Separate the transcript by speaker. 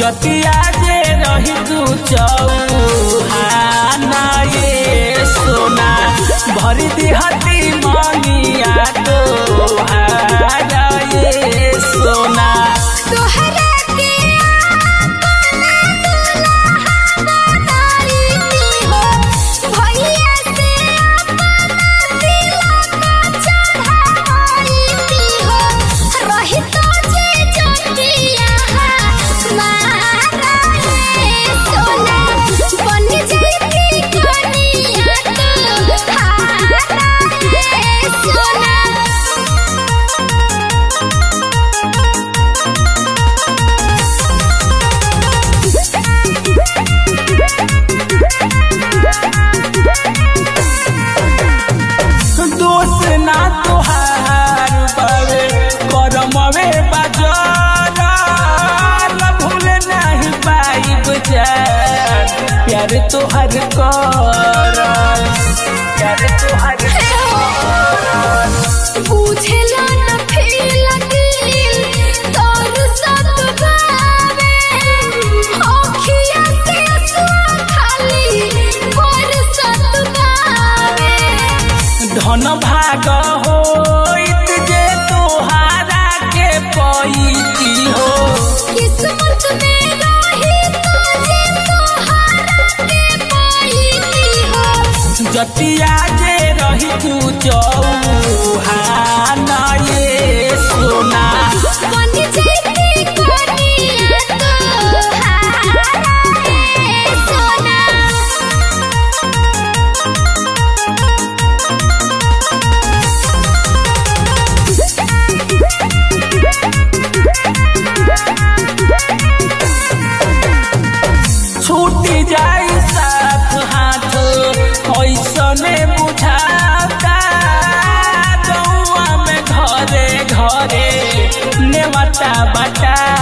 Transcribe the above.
Speaker 1: जतिया जे रही तू चौहाना ये सोना भरी दिहती मनिया तो हारा ये सोना ना तोहार बावे करमवे बाजार भूल नहीं पाइब जान प्यार तोहर कर प्यार तोहर
Speaker 2: बुझेला न फील दिल तोर साथ बावे अखियां से आंसू खाली बरसत बावे
Speaker 1: धन भाग होइत जे तोहारा के पईती हो
Speaker 2: किस्मत में रही तो जे तोहारा के पईती हो
Speaker 1: जतिया जे रही तू चौहाना ये सोना
Speaker 2: बन जैती कोनिया तोहारा ये सोना
Speaker 1: छूटी जाई साथ हाथ ऐसने बुझाता गौआ में घरे घरे नेवता बटा